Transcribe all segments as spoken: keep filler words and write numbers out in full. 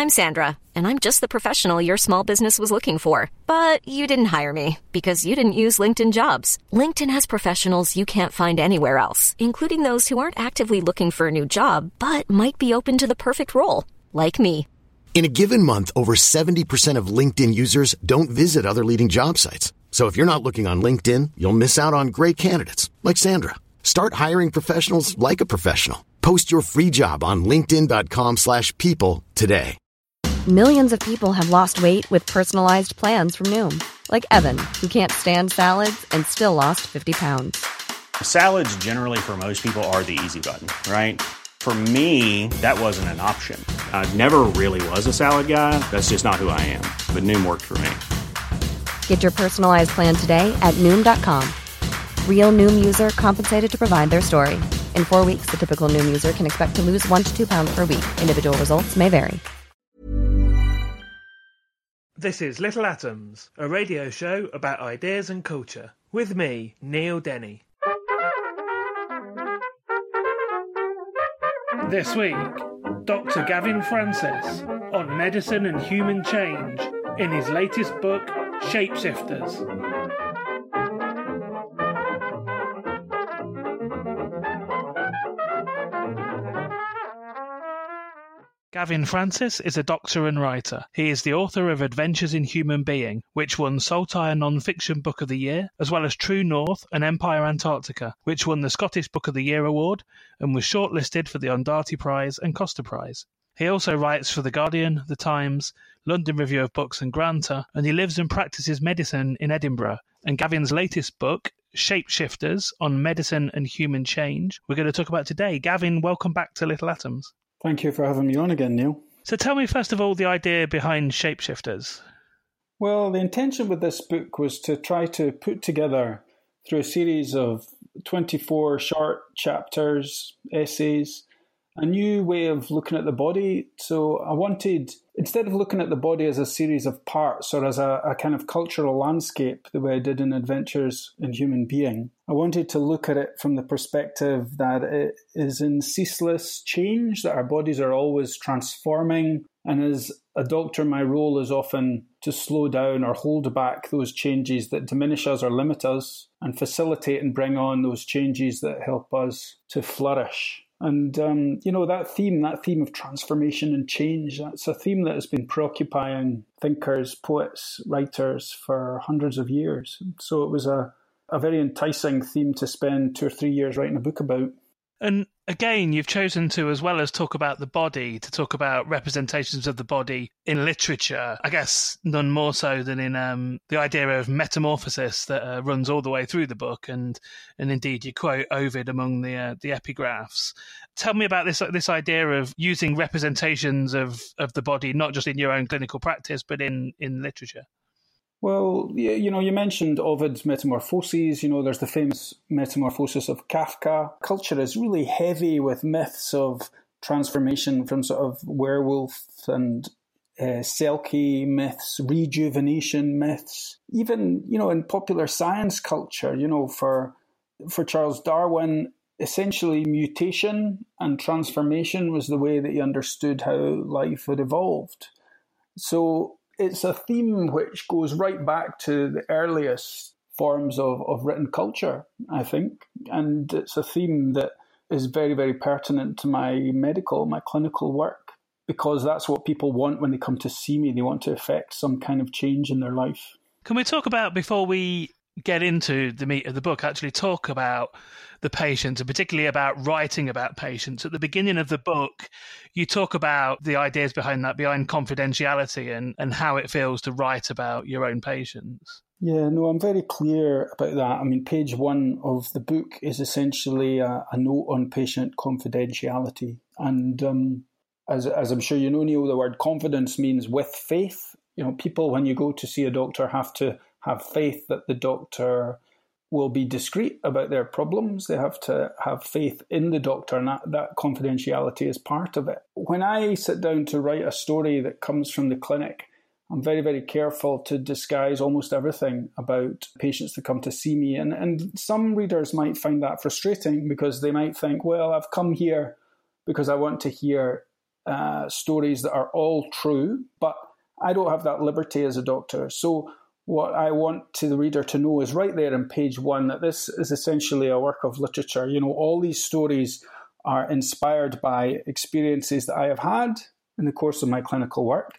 I'm Sandra, and I'm just the professional your small business was looking for. But you didn't hire me because you didn't use LinkedIn Jobs. LinkedIn has professionals you can't find anywhere else, including those who aren't actively looking for a new job, but might be open to the perfect role, like me. In a given month, over seventy percent of LinkedIn users don't visit other leading job sites. So if you're not looking on LinkedIn, you'll miss out on great candidates like Sandra. Start hiring professionals like a professional. Post your free job on linkedin.com slash people today. Millions of people have lost weight with personalized plans from Noom. Like Evan, who can't stand salads and still lost fifty pounds. Salads generally for most people are the easy button, right? For me, that wasn't an option. I never really was a salad guy. That's just not who I am. But Noom worked for me. Get your personalized plan today at Noom dot com. Real Noom user compensated to provide their story. In four weeks, the typical Noom user can expect to lose one to two pounds per week. Individual results may vary. This is Little Atoms, a radio show about ideas and culture. With me, Neil Denny. This week, Doctor Gavin Francis on medicine and human change in his latest book, Shapeshifters. Gavin Francis is a doctor and writer. He is the author of Adventures in Human Being, which won Saltire Non-Fiction Book of the Year, as well as True North and Empire Antarctica, which won the Scottish Book of the Year award and was shortlisted for the Ondati Prize and Costa Prize. He also writes for The Guardian, The Times, London Review of Books and Granta, and he lives and practices medicine in Edinburgh. And Gavin's latest book, Shapeshifters, on medicine and human change, we're going to talk about today. Gavin, welcome back to Little Atoms. Thank you for having me on again, Neil. So tell me, first of all, the idea behind Shapeshifters. Well, the intention with this book was to try to put together, through a series of twenty-four short chapters, essays, a new way of looking at the body. So I wanted, instead of looking at the body as a series of parts or as a, a kind of cultural landscape, the way I did in Adventures in Human Being, I wanted to look at it from the perspective that it is in ceaseless change, that our bodies are always transforming. And as a doctor, my role is often to slow down or hold back those changes that diminish us or limit us and facilitate and bring on those changes that help us to flourish. And, um, you know, that theme, that theme of transformation and change, that's a theme that has been preoccupying thinkers, poets, writers for hundreds of years. So it was a, a very enticing theme to spend two or three years writing a book about. And again, you've chosen to, as well as talk about the body, to talk about representations of the body in literature. I guess none more so than in um, the idea of metamorphosis that uh, runs all the way through the book, and and indeed you quote Ovid among the uh, the epigraphs. Tell me about this this idea of using representations of, of the body, not just in your own clinical practice, but in, in literature. Well, you know, you mentioned Ovid's Metamorphoses. You know, there's the famous Metamorphosis of Kafka. Culture is really heavy with myths of transformation from sort of werewolf and uh, Selkie myths, rejuvenation myths. Even, you know, in popular science culture, you know, for for Charles Darwin, essentially mutation and transformation was the way that he understood how life had evolved. So it's a theme which goes right back to the earliest forms of, of written culture, I think. And it's a theme that is very, very pertinent to my medical, my clinical work, because that's what people want when they come to see me. They want to effect some kind of change in their life. Can we talk about, before we get into the meat of the book, actually talk about the patient, and particularly about writing about patients? At the beginning of the book, you talk about the ideas behind that, behind confidentiality, and, and how it feels to write about your own patients. Yeah, no, I'm very clear about that. I mean, page one of the book is essentially a, a note on patient confidentiality. And um, as, as I'm sure you know, Neil, the word confidence means with faith. You know, people, when you go to see a doctor, have to have faith that the doctor will be discreet about their problems. They have to have faith in the doctor, and that, that confidentiality is part of it. When I sit down to write a story that comes from the clinic, I'm very, very careful to disguise almost everything about patients that come to see me. And, and some readers might find that frustrating because they might think, well, I've come here because I want to hear uh, stories that are all true, but I don't have that liberty as a doctor. So what I want to the reader to know is right there on page one that this is essentially a work of literature. You know, all these stories are inspired by experiences that I have had in the course of my clinical work,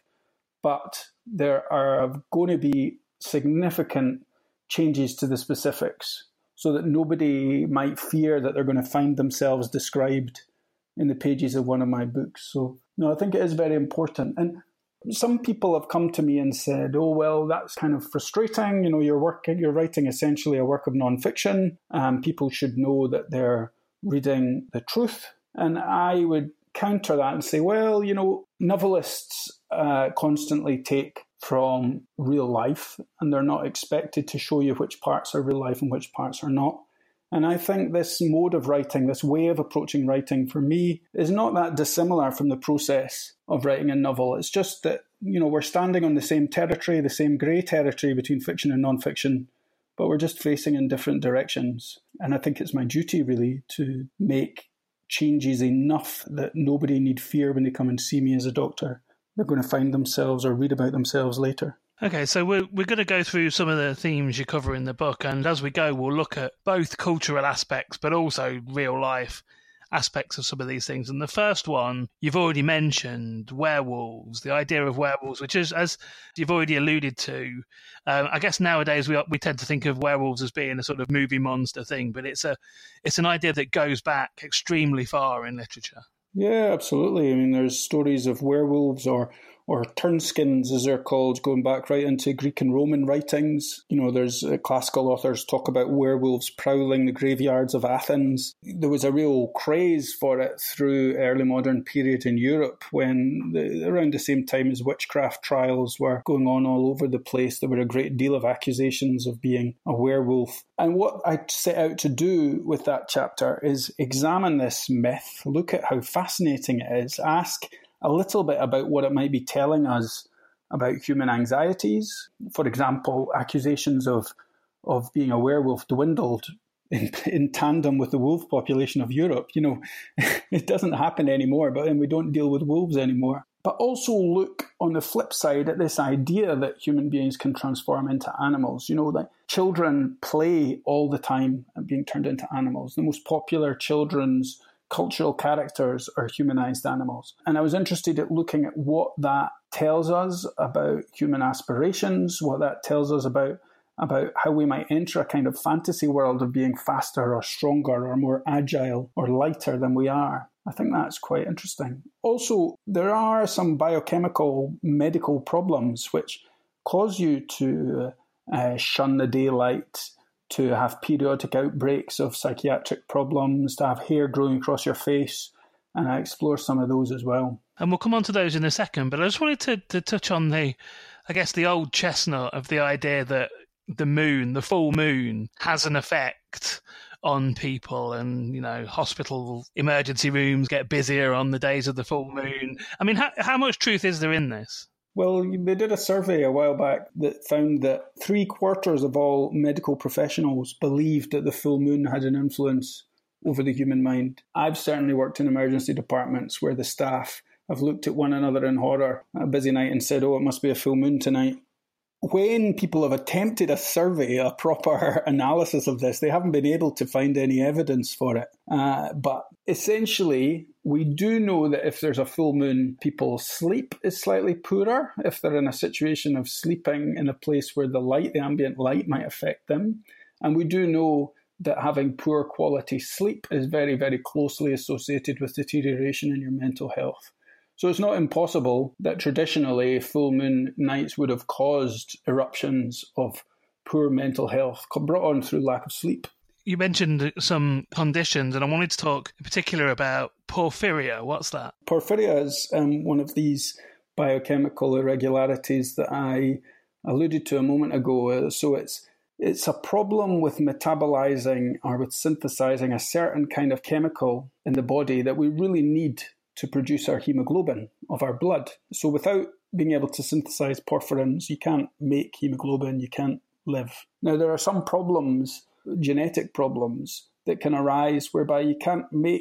but there are going to be significant changes to the specifics so that nobody might fear that they're going to find themselves described in the pages of one of my books. So, no, I think it is very important. And some people have come to me and said, oh, well, that's kind of frustrating. You know, you're working, you're writing essentially a work of nonfiction. Um, people should know that they're reading the truth. And I would counter that and say, well, you know, novelists uh, constantly take from real life, and they're not expected to show you which parts are real life and which parts are not. And I think this mode of writing, this way of approaching writing for me is not that dissimilar from the process of writing a novel. It's just that, you know, we're standing on the same territory, the same grey territory between fiction and non-fiction, but we're just facing in different directions. And I think it's my duty really to make changes enough that nobody need fear when they come and see me as a doctor. They're going to find themselves or read about themselves later. Okay, so we're, we're going to go through some of the themes you cover in the book, and as we go, we'll look at both cultural aspects, but also real-life aspects of some of these things. And the first one, you've already mentioned, werewolves, the idea of werewolves, which is, as you've already alluded to, um, I guess nowadays we we tend to think of werewolves as being a sort of movie monster thing, but it's a it's an idea that goes back extremely far in literature. Yeah, absolutely. I mean, there's stories of werewolves or or turnskins, as they're called, going back right into Greek and Roman writings. You know, there's uh, classical authors talk about werewolves prowling the graveyards of Athens. There was a real craze for it through early modern period in Europe when, the, around the same time as witchcraft trials were going on all over the place, there were a great deal of accusations of being a werewolf. And what I set out to do with that chapter is examine this myth, look at how fascinating it is, ask a little bit about what it might be telling us about human anxieties. For example, accusations of of being a werewolf dwindled in, in tandem with the wolf population of Europe. You know, it doesn't happen anymore, but then we don't deal with wolves anymore. But also look on the flip side at this idea that human beings can transform into animals. You know, that children play all the time at being turned into animals. The most popular children's cultural characters are humanized animals. And I was interested in looking at what that tells us about human aspirations, what that tells us about, about how we might enter a kind of fantasy world of being faster or stronger or more agile or lighter than we are. I think that's quite interesting. Also, there are some biochemical medical problems which cause you to uh, shun the daylight, to have periodic outbreaks of psychiatric problems, to have hair growing across your face, and I explore some of those as well. And we'll come on to those in a second, but I just wanted to, to touch on the, I guess, the old chestnut of the idea that the moon, the full moon, has an effect on people, and, you know, hospital emergency rooms get busier on the days of the full moon. I mean, how, how much truth is there in this? Well, they did a survey a while back that found that three quarters of all medical professionals believed that the full moon had an influence over the human mind. I've certainly worked in emergency departments where the staff have looked at one another in horror at a busy night and said, oh, it must be a full moon tonight. When people have attempted a survey, a proper analysis of this, they haven't been able to find any evidence for it. Uh, but essentially, we do know that if there's a full moon, people's sleep is slightly poorer. If they're in a situation of sleeping in a place where the light, the ambient light, might affect them. And we do know that having poor quality sleep is very, very closely associated with deterioration in your mental health. So it's not impossible that traditionally full moon nights would have caused eruptions of poor mental health brought on through lack of sleep. You mentioned some conditions, and I wanted to talk in particular about porphyria. What's that? Porphyria is um, one of these biochemical irregularities that I alluded to a moment ago. So it's it's a problem with metabolizing or with synthesizing a certain kind of chemical in the body that we really need to produce our hemoglobin of our blood. So without being able to synthesize porphyrins, you can't make hemoglobin, you can't live. Now, there are some problems, genetic problems, that can arise whereby you can't make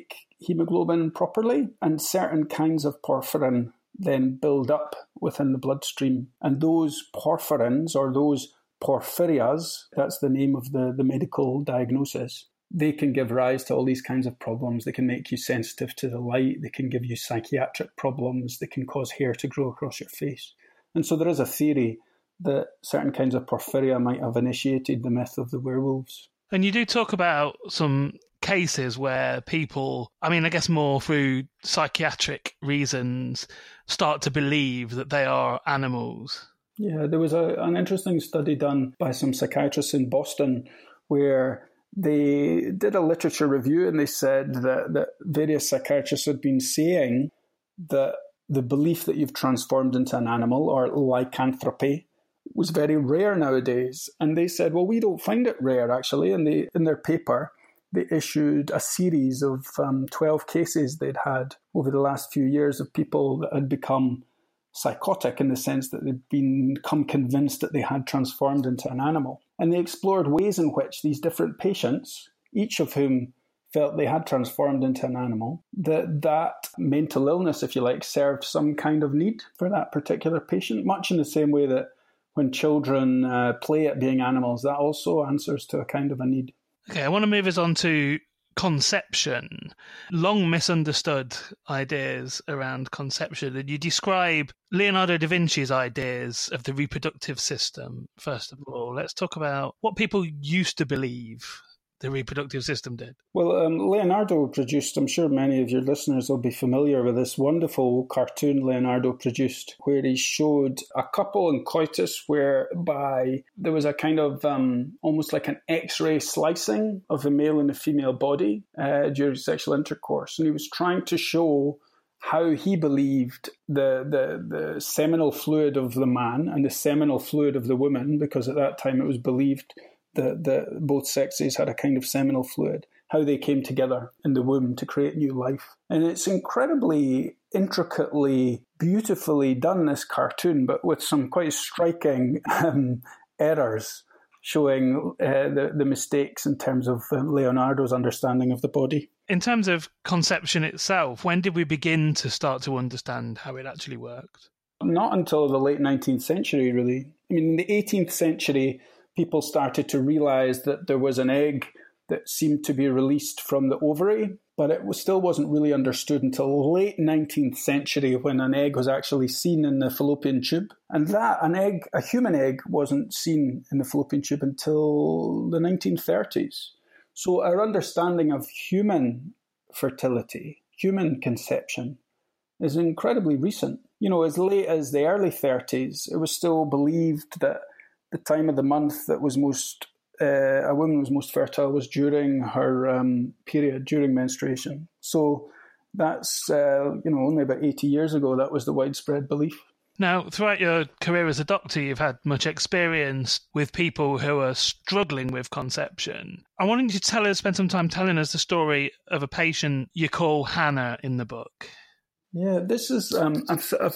hemoglobin properly, and certain kinds of porphyrin then build up within the bloodstream. And those porphyrins, or those porphyrias, that's the name of the, the medical diagnosis, they can give rise to all these kinds of problems. They can make you sensitive to the light. They can give you psychiatric problems. They can cause hair to grow across your face. And so there is a theory that certain kinds of porphyria might have initiated the myth of the werewolves. And you do talk about some cases where people, I mean, I guess more through psychiatric reasons, start to believe that they are animals. Yeah, there was a, an interesting study done by some psychiatrists in Boston where they did a literature review, and they said that, that various psychiatrists had been saying that the belief that you've transformed into an animal, or lycanthropy, was very rare nowadays. And they said, well, we don't find it rare, actually. And they, in their paper, they issued a series of um, twelve cases they'd had over the last few years of people that had become psychotic in the sense that they'd been, become convinced that they had transformed into an animal. And they explored ways in which these different patients, each of whom felt they had transformed into an animal, that that mental illness, if you like, served some kind of need for that particular patient, much in the same way that when children uh, play at being animals, that also answers to a kind of a need. Okay, I want to move us on to conception. Long misunderstood ideas around conception. And you describe Leonardo da Vinci's ideas of the reproductive system, first of all. Let's talk about what people used to believe the reproductive system did. Well, um, Leonardo produced, I'm sure many of your listeners will be familiar with this wonderful cartoon Leonardo produced, where he showed a couple in coitus whereby there was a kind of um, almost like an X-ray slicing of the male and the female body uh, during sexual intercourse. And he was trying to show how he believed the, the, the seminal fluid of the man and the seminal fluid of the woman, because at that time it was believed that, that both sexes had a kind of seminal fluid, how they came together in the womb to create new life. And it's incredibly intricately, beautifully done, this cartoon, but with some quite striking um, errors showing uh, the, the mistakes in terms of uh, Leonardo's understanding of the body. In terms of conception itself, when did we begin to start to understand how it actually worked? Not until the late nineteenth century, really. I mean, in the eighteenth century, people started to realize that there was an egg that seemed to be released from the ovary, but it was, still wasn't really understood until the late nineteenth century when an egg was actually seen in the fallopian tube. And that, an egg, a human egg, wasn't seen in the fallopian tube until the nineteen thirties. So our understanding of human fertility, human conception, is incredibly recent. You know, as late as the early thirties, it was still believed that the time of the month that was most uh, a woman was most fertile was during her um, period, during menstruation. So that's uh, you know only about eighty years ago that was the widespread belief. Now, throughout your career as a doctor, you've had much experience with people who are struggling with conception. I wanted you to tell us, spend some time telling us the story of a patient you call Hannah in the book. Yeah, this is, um,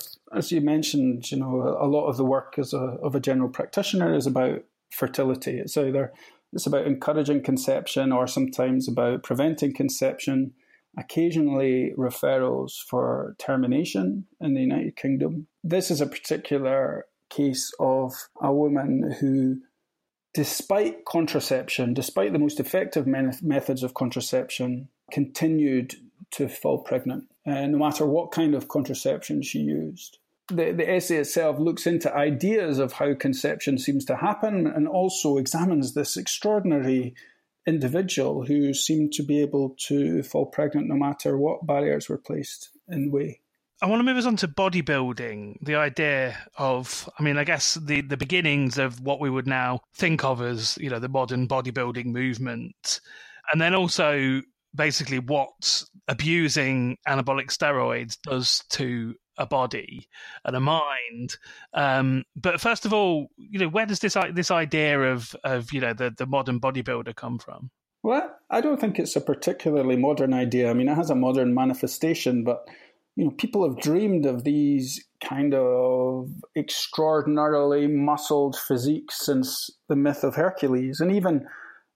as you mentioned, you know, a lot of the work as a, of a general practitioner is about fertility. It's either it's about encouraging conception or sometimes about preventing conception, occasionally referrals for termination in the United Kingdom. This is a particular case of a woman who, despite contraception, despite the most effective methods of contraception, continued to fall pregnant, uh, no matter what kind of contraception she used. The, the essay itself looks into ideas of how conception seems to happen and also examines this extraordinary individual who seemed to be able to fall pregnant no matter what barriers were placed in the way. I want to move us on to bodybuilding, the idea of, I mean, I guess the, the beginnings of what we would now think of as, you know, the modern bodybuilding movement. And then also basically what abusing anabolic steroids does to a body and a mind. Um, but first of all, you know, where does this this idea of, of you know, the, the modern bodybuilder come from? Well, I don't think it's a particularly modern idea. I mean, it has a modern manifestation, but, you know, people have dreamed of these kind of extraordinarily muscled physiques since the myth of Hercules. And even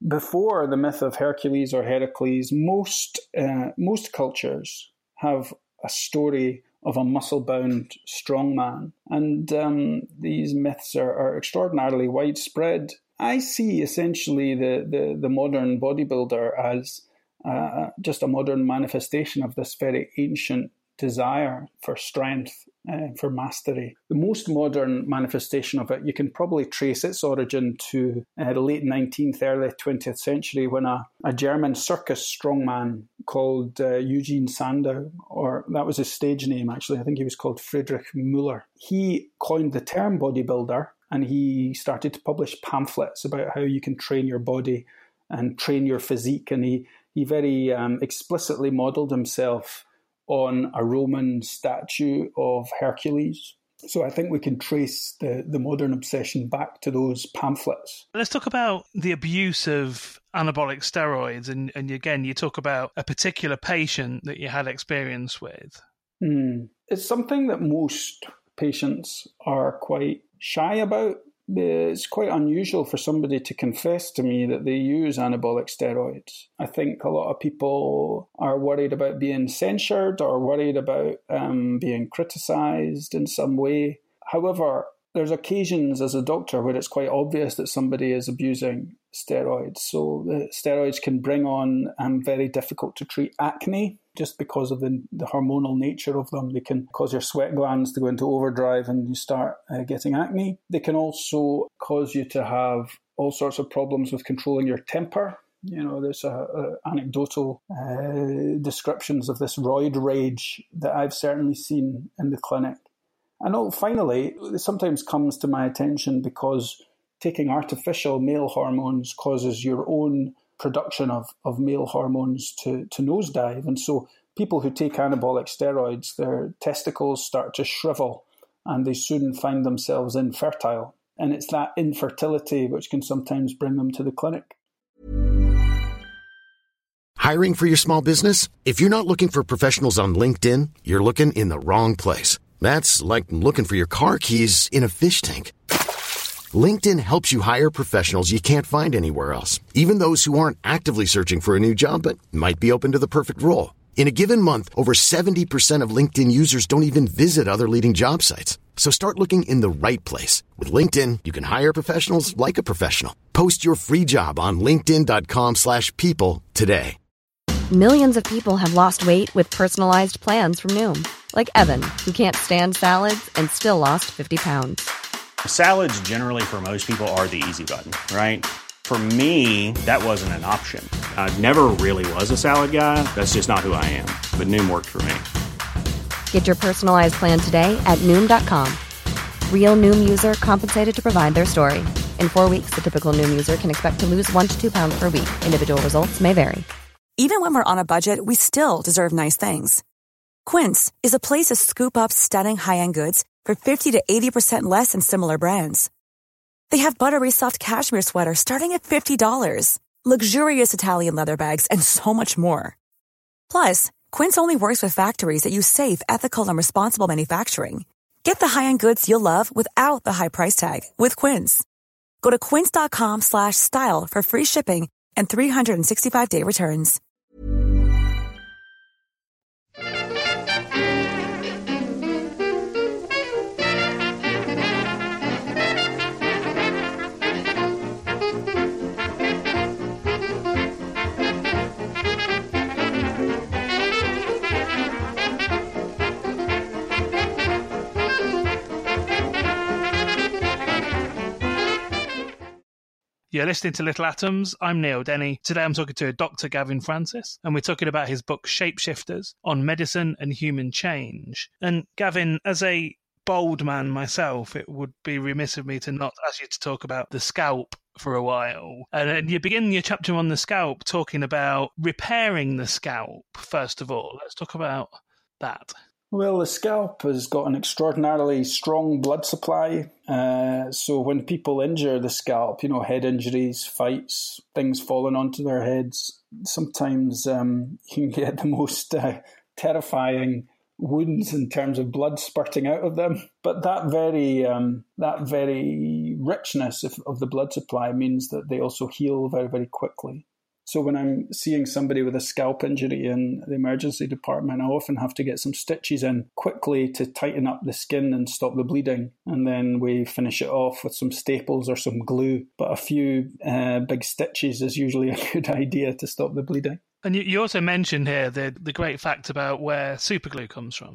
before the myth of Hercules or Heracles, most uh, most cultures have a story of a muscle-bound strongman, and um, these myths are, are extraordinarily widespread. I see essentially the, the, the modern bodybuilder as uh, just a modern manifestation of this very ancient desire for strength, uh, for mastery. The most modern manifestation of it, you can probably trace its origin to uh, the late nineteenth, early twentieth century, when a, a German circus strongman called uh, Eugene Sandow, or that was his stage name actually, I think he was called Friedrich Müller. He coined the term bodybuilder, and he started to publish pamphlets about how you can train your body and train your physique, and he, he very um, explicitly modelled himself on a Roman statue of Hercules. So I think we can trace the, the modern obsession back to those pamphlets. Let's talk about the abuse of anabolic steroids. And, and again, you talk about a particular patient that you had experience with. Mm. It's something that most patients are quite shy about. It's quite unusual for somebody to confess to me that they use anabolic steroids. I think a lot of people are worried about being censured or worried about um, being criticised in some way. However, there's occasions as a doctor where it's quite obvious that somebody is abusing steroids. So the steroids can bring on um, very difficult to treat acne just because of the, the hormonal nature of them. They can cause your sweat glands to go into overdrive and you start uh, getting acne. They can also cause you to have all sorts of problems with controlling your temper. You know, there's a, a anecdotal uh, descriptions of this roid rage that I've certainly seen in the clinic. And oh, finally, it sometimes comes to my attention because taking artificial male hormones causes your own production of, of male hormones to, to nosedive. And so people who take anabolic steroids, their testicles start to shrivel and they soon find themselves infertile. And it's that infertility which can sometimes bring them to the clinic. Hiring for your small business? If you're not looking for professionals on LinkedIn, you're looking in the wrong place. That's like looking for your car keys in a fish tank. LinkedIn helps you hire professionals you can't find anywhere else, even those who aren't actively searching for a new job but might be open to the perfect role. In a given month, over seventy percent of LinkedIn users don't even visit other leading job sites. So start looking in the right place. With LinkedIn, you can hire professionals like a professional. Post your free job on linkedin.com slash people today. Millions of people have lost weight with personalized plans from Noom. Like Evan, who can't stand salads and still lost fifty pounds. Salads generally for most people are the easy button, right? For me, that wasn't an option. I never really was a salad guy. That's just not who I am. But Noom worked for me. Get your personalized plan today at Noom dot com. Real Noom user compensated to provide their story. In four weeks, the typical Noom user can expect to lose one to two pounds per week. Individual results may vary. Even when we're on a budget, we still deserve nice things. Quince is a place to scoop up stunning high-end goods for fifty to eighty percent less than similar brands. They have buttery soft cashmere sweaters starting at fifty dollars, luxurious Italian leather bags, and so much more. Plus, Quince only works with factories that use safe, ethical, and responsible manufacturing. Get the high-end goods you'll love without the high price tag with Quince. Go to quince.com slash style for free shipping and three sixty-five day returns. You're listening to Little Atoms. I'm Neil Denny. Today I'm talking to Doctor Gavin Francis, and we're talking about his book Shapeshifters on medicine and human change. And Gavin, as a bold man myself, it would be remiss of me to not ask you to talk about the scalp for a while. And, and you begin your chapter on the scalp talking about repairing the scalp, first of all. Let's talk about that. Well, the scalp has got an extraordinarily strong blood supply. Uh, so when people injure the scalp, you know, head injuries, fights, things falling onto their heads, sometimes um, you can get the most uh, terrifying wounds in terms of blood spurting out of them. But that very um, that very richness of, of the blood supply means that they also heal very, very quickly. So when I'm seeing somebody with a scalp injury in the emergency department, I often have to get some stitches in quickly to tighten up the skin and stop the bleeding. And then we finish it off with some staples or some glue. But a few uh, big stitches is usually a good idea to stop the bleeding. And you, you also mentioned here the, the great fact about where superglue comes from.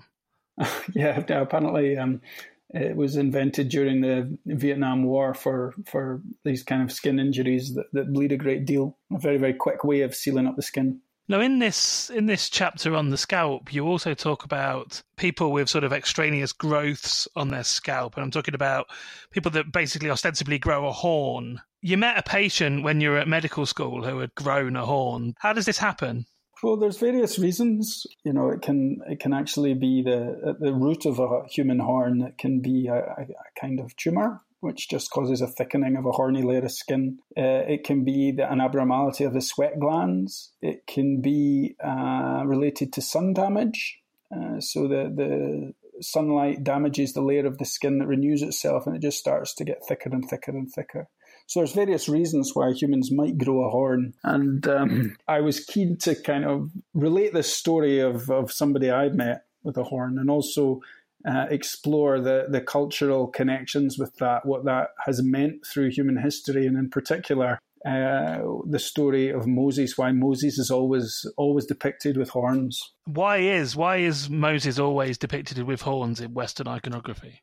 Yeah, apparently um, it was invented during the Vietnam War for, for these kind of skin injuries that, that bleed a great deal. A very, very quick way of sealing up the skin. Now, in this in this chapter on the scalp, you also talk about people with sort of extraneous growths on their scalp. And I'm talking about people that basically ostensibly grow a horn. You met a patient when you were at medical school who had grown a horn. How does this happen? Well, there's various reasons. You know, it can it can actually be the at the root of a human horn. It can be a, a kind of tumour, which just causes a thickening of a horny layer of skin. Uh, it can be the, an abnormality of the sweat glands. It can be uh, related to sun damage. Uh, so the, the sunlight damages the layer of the skin that renews itself, and it just starts to get thicker and thicker and thicker. So there's various reasons why humans might grow a horn. And um, I was keen to kind of relate this story of, of somebody I met with a horn, and also uh, explore the, the cultural connections with that, what that has meant through human history, and in particular, uh, the story of Moses, why Moses is always always depicted with horns. Why is, why is Moses always depicted with horns in Western iconography?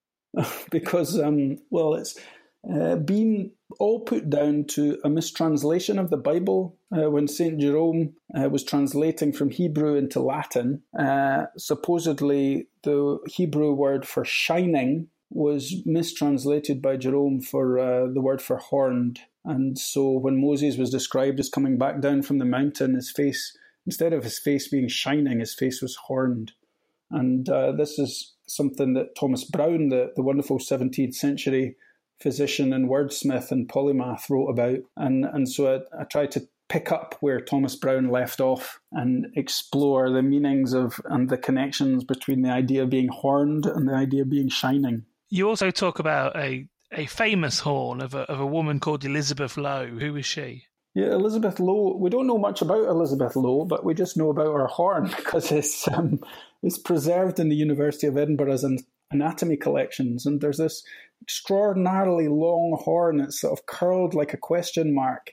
Because, um, well, it's... Uh, been all put down to a mistranslation of the Bible. Uh, when Saint Jerome uh, was translating from Hebrew into Latin, uh, supposedly the Hebrew word for shining was mistranslated by Jerome for uh, the word for horned. And so when Moses was described as coming back down from the mountain, his face, instead of his face being shining, his face was horned. And uh, this is something that Thomas Browne, the, the wonderful seventeenth century physician and wordsmith and polymath, wrote about. And and so I, I tried to pick up where Thomas Browne left off and explore the meanings of and the connections between the idea of being horned and the idea of being shining. You also talk about a, a famous horn of a, of a woman called Elizabeth Lowe. Who is she? Yeah, Elizabeth Lowe. We don't know much about Elizabeth Lowe, but we just know about her horn because it's, um, it's preserved in the University of Edinburgh as an anatomy collections, and there's this extraordinarily long horn. It's sort of curled like a question mark,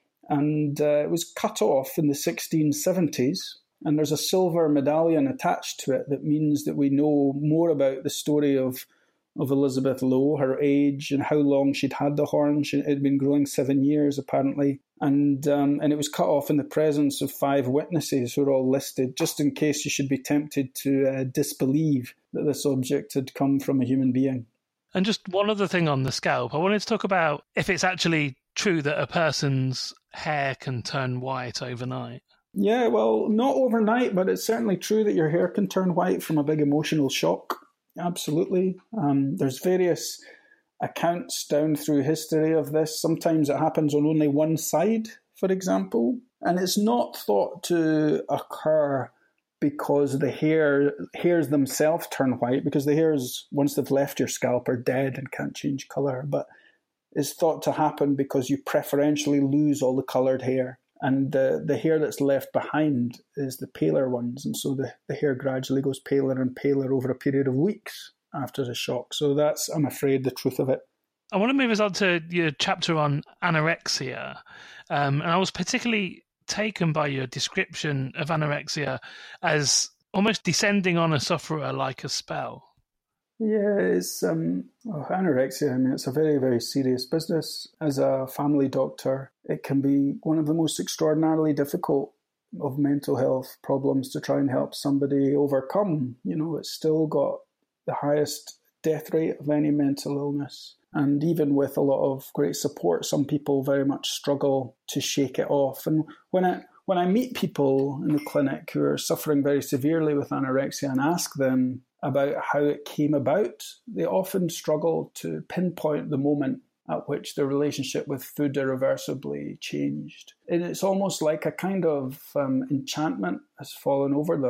and uh, it was cut off in the sixteen seventies, and there's a silver medallion attached to it that means that we know more about the story of of Elizabeth Lowe, her age and how long she'd had the horn. She, it had been growing seven years apparently, and um, and it was cut off in the presence of five witnesses who are all listed, just in case you should be tempted to uh, disbelieve that this object had come from a human being. And just one other thing on the scalp, I wanted to talk about if it's actually true that a person's hair can turn white overnight. Yeah, well, not overnight, but it's certainly true that your hair can turn white from a big emotional shock. Absolutely. Um, there's various accounts down through history of this. Sometimes it happens on only one side, for example, and it's not thought to occur because the hair hairs themselves turn white, because the hairs, once they've left your scalp, are dead and can't change colour. But it's thought to happen because you preferentially lose all the coloured hair, and the, the hair that's left behind is the paler ones, and so the, the hair gradually goes paler and paler over a period of weeks after the shock. So that's, I'm afraid, the truth of it. I want to move us on to your chapter on anorexia, um, and I was particularly taken by your description of anorexia as almost descending on a sufferer like a spell. Yeah, it's um, oh, anorexia. I mean, it's a very, very serious business. As a family doctor, it can be one of the most extraordinarily difficult of mental health problems to try and help somebody overcome. You know, it's still got the highest death rate of any mental illness. And even with a lot of great support, some people very much struggle to shake it off. And when I when I meet people in the clinic who are suffering very severely with anorexia and ask them about how it came about, they often struggle to pinpoint the moment at which their relationship with food irreversibly changed. And it's almost like a kind of um, enchantment has fallen over them.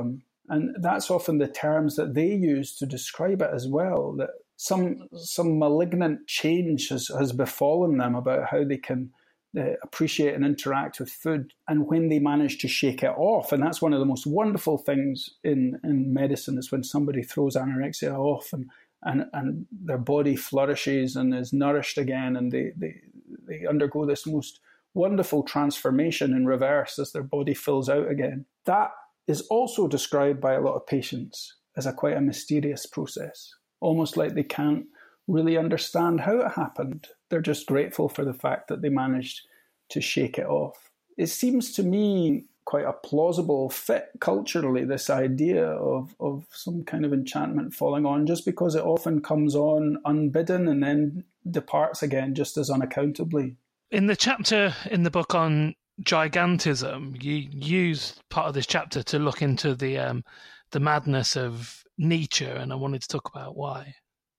And that's often the terms that they use to describe it as well, that some some malignant change has, has befallen them about how they can uh, appreciate and interact with food. And when they manage to shake it off, and that's one of the most wonderful things in, in medicine, is when somebody throws anorexia off and, and, and their body flourishes and is nourished again, and they, they, they undergo this most wonderful transformation in reverse as their body fills out again. That is also described by a lot of patients as a quite a mysterious process, almost like they can't really understand how it happened. They're just grateful for the fact that they managed to shake it off. It seems to me quite a plausible fit culturally, this idea of, of some kind of enchantment falling on, just because it often comes on unbidden and then departs again just as unaccountably. In the chapter in the book on gigantism, you use part of this chapter to look into the um, the madness of Nietzsche, and I wanted to talk about why.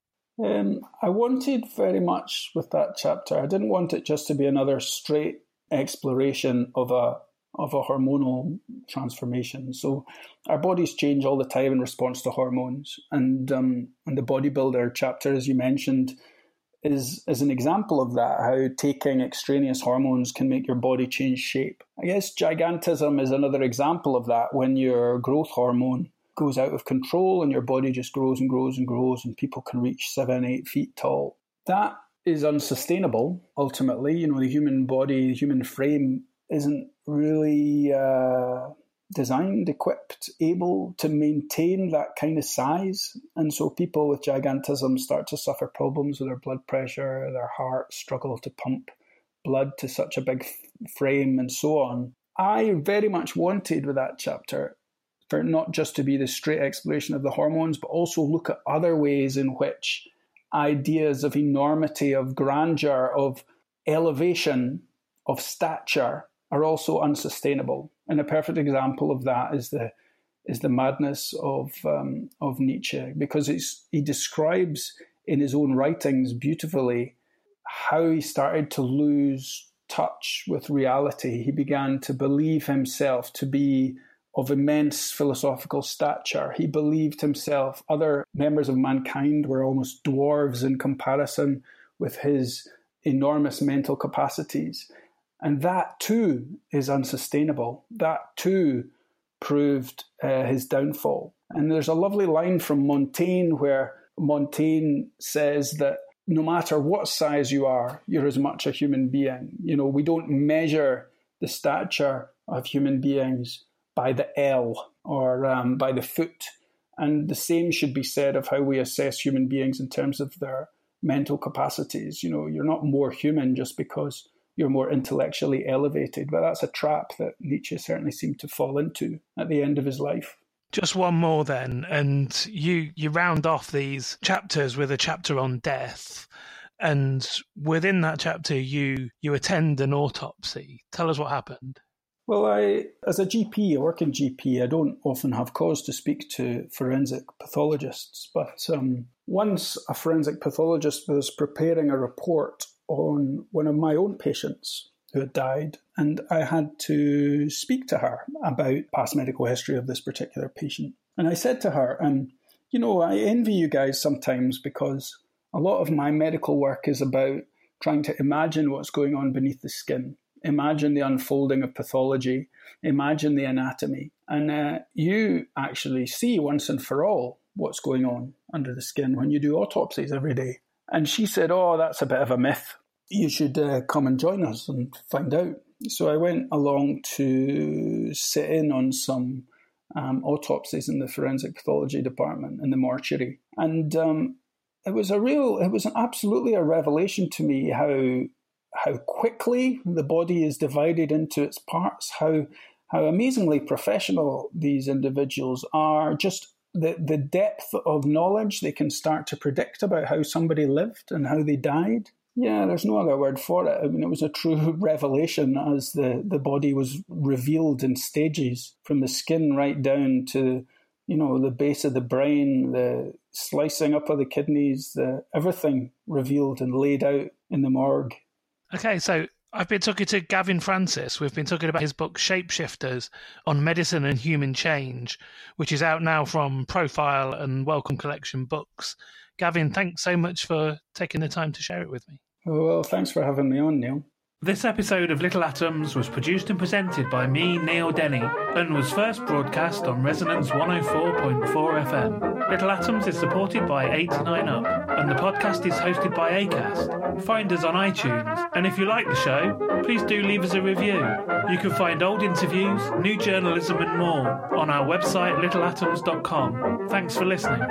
Um, I wanted very much with that chapter, I didn't want it just to be another straight exploration of a of a hormonal transformation. So our bodies change all the time in response to hormones, and um, and the bodybuilder chapter, as you mentioned, is is an example of that, how taking extraneous hormones can make your body change shape. I guess gigantism is another example of that, when your growth hormone goes out of control and your body just grows and grows and grows and people can reach seven, eight feet tall. That is unsustainable, ultimately. You know, the human body, the human frame isn't really uh, designed, equipped, able to maintain that kind of size. And so people with gigantism start to suffer problems with their blood pressure, their heart struggle to pump blood to such a big frame, and so on. I very much wanted with that chapter for it not just to be the straight exploration of the hormones, but also look at other ways in which ideas of enormity, of grandeur, of elevation, of stature are also unsustainable. And a perfect example of that is the is the madness of um, of Nietzsche, because it's, he describes in his own writings beautifully how he started to lose touch with reality. He began to believe himself to be of immense philosophical stature. He believed himself, other members of mankind were almost dwarves in comparison with his enormous mental capacities. And that too is unsustainable. That too proved uh, his downfall. And there's a lovely line from Montaigne where Montaigne says that no matter what size you are, you're as much a human being. You know, we don't measure the stature of human beings by the L or um, by the foot. And the same should be said of how we assess human beings in terms of their mental capacities. You know, you're not more human just because you're more intellectually elevated. But that's a trap that Nietzsche certainly seemed to fall into at the end of his life. Just one more then, and you, you round off these chapters with a chapter on death. And within that chapter, you you attend an autopsy. Tell us what happened. Well, I, as a G P, a working G P, I don't often have cause to speak to forensic pathologists. But um, once a forensic pathologist was preparing a report on one of my own patients who had died, and I had to speak to her about past medical history of this particular patient. And I said to her, um, you know, I envy you guys sometimes because a lot of my medical work is about trying to imagine what's going on beneath the skin. Imagine the unfolding of pathology, imagine the anatomy. And uh, you actually see once and for all what's going on under the skin when you do autopsies every day. And she said, oh, that's a bit of a myth. You should uh, come and join us and find out. So I went along to sit in on some um, autopsies in the forensic pathology department in the mortuary. And um, it was a real, it was absolutely a revelation to me how how quickly the body is divided into its parts, how how amazingly professional these individuals are, just the, the depth of knowledge they can start to predict about how somebody lived and how they died. Yeah, there's no other word for it. I mean, it was a true revelation as the, the body was revealed in stages, from the skin right down to, you know, the base of the brain, the slicing up of the kidneys, the everything revealed and laid out in the morgue. Okay, so I've been talking to Gavin Francis. We've been talking about his book Shapeshifters on Medicine and Human Change, which is out now from Profile and Wellcome Collection Books. Gavin, thanks so much for taking the time to share it with me. Oh, well, thanks for having me on, Neil. This episode of Little Atoms was produced and presented by me, Neil Denny, and was first broadcast on Resonance one oh four point four F M. Little Atoms is supported by eighty-nine up, and the podcast is hosted by Acast. Find us on iTunes, and if you like the show, please do leave us a review. You can find old interviews, new journalism and more on our website little atoms dot com. Thanks for listening.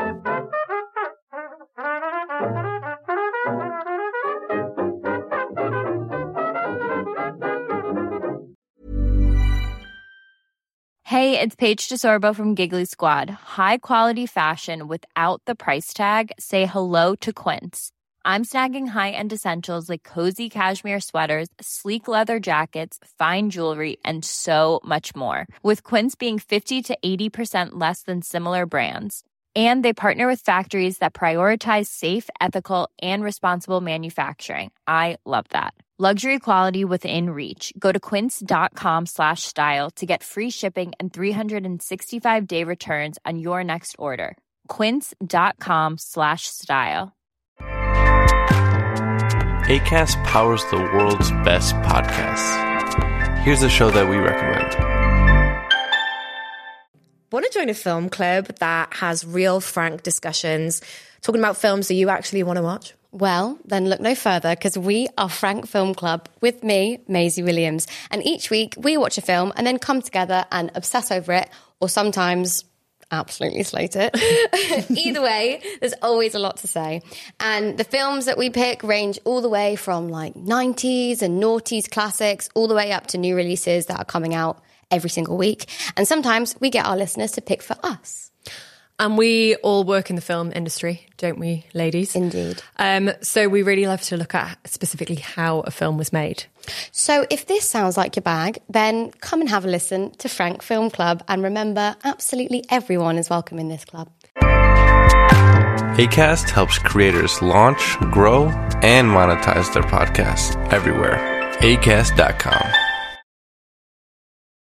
Hey, it's Paige DeSorbo from Giggly Squad. High quality fashion without the price tag. Say hello to Quince. I'm snagging high-end essentials like cozy cashmere sweaters, sleek leather jackets, fine jewelry, and so much more. With Quince being fifty to eighty percent less than similar brands. And they partner with factories that prioritize safe, ethical, and responsible manufacturing. I love that. Luxury quality within reach. Go to quince.com slash style to get free shipping and three sixty-five day returns on your next order. Quince.com slash style. Acast powers the world's best podcasts. Here's a show that we recommend. Want to join a film club that has real, frank discussions, talking about films that you actually want to watch? Well, then look no further, because we are Frank Film Club with me, Maisie Williams. And each week we watch a film and then come together and obsess over it, or sometimes absolutely slate it. Either way, there's always a lot to say. And the films that we pick range all the way from like nineties and noughties classics, all the way up to new releases that are coming out every single week. And sometimes we get our listeners to pick for us. And we all work in the film industry, don't we, ladies? Indeed. Um, so we really love to look at specifically how a film was made. So if this sounds like your bag, then come and have a listen to Frank Film Club. And remember, absolutely everyone is welcome in this club. Acast helps creators launch, grow, and monetize their podcasts everywhere. acast dot com.